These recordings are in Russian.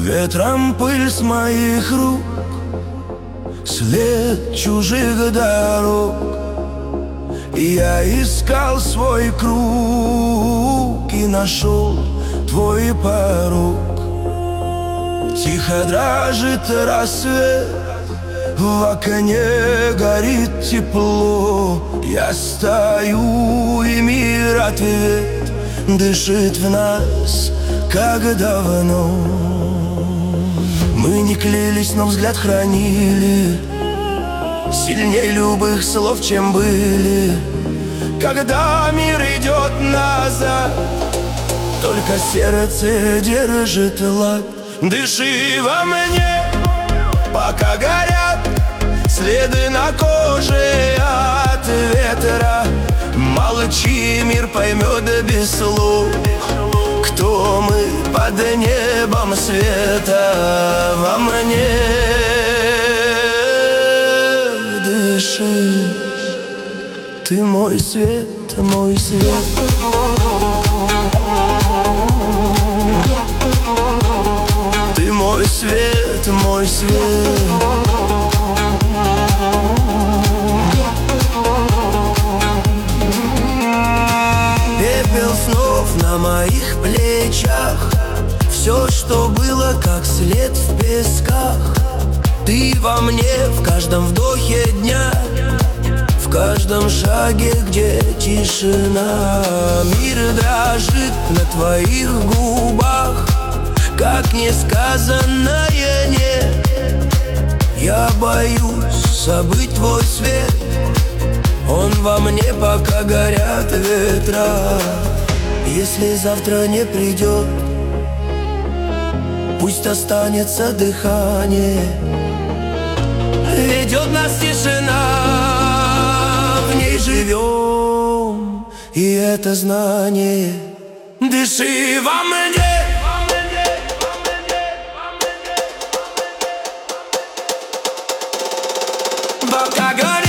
Ветром пыль с моих рук, след чужих дорог. Я искал свой круг и нашел твой порог. Тихо дрожит рассвет, в окне горит тепло. Я стою, и мир ответ дышит в нас, как давно. Мы не клялись, но взгляд хранили, сильней любых слов, чем были. Когда мир идет назад, только сердце держит лад. Дыши во мне, пока горят следы на коже от ветра. Молчи, мир поймет без слов, кто мы под небом света. Во мне дыши, ты мой свет, мой свет. Ты мой свет, мой свет. Пепел снов на моих плечах, все, что было, как след в песках. Ты во мне в каждом вдохе дня, в каждом шаге, где тишина. Мир дрожит на твоих губах, как несказанное «нет». Я боюсь забыть твой свет, он во мне, пока горят ветра. Если завтра не придет, пусть останется дыхание. Ведет нас тишина, в ней живем, и это знание. Дыши во мне, пока горит.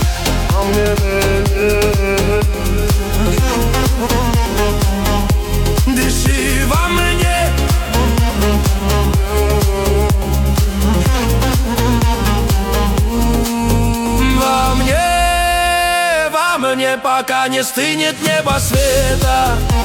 Дыши во мне, во мне, пока не стынет небо света.